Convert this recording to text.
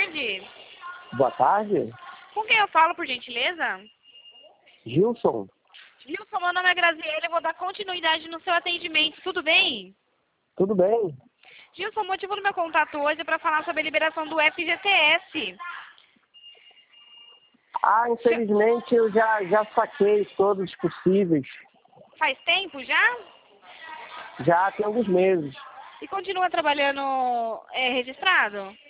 tarde. Boa tarde. Com quem eu falo, por gentileza? Gilson. Gilson, meu nome é Graziele, eu vou dar continuidade no seu atendimento, tudo bem? Tudo bem? Gilson, o motivo do meu contato hoje é para falar sobre a liberação do FGTS. Infelizmente eu já saquei todos os possíveis. Faz tempo já? Já tem alguns meses. E continua trabalhando registrado?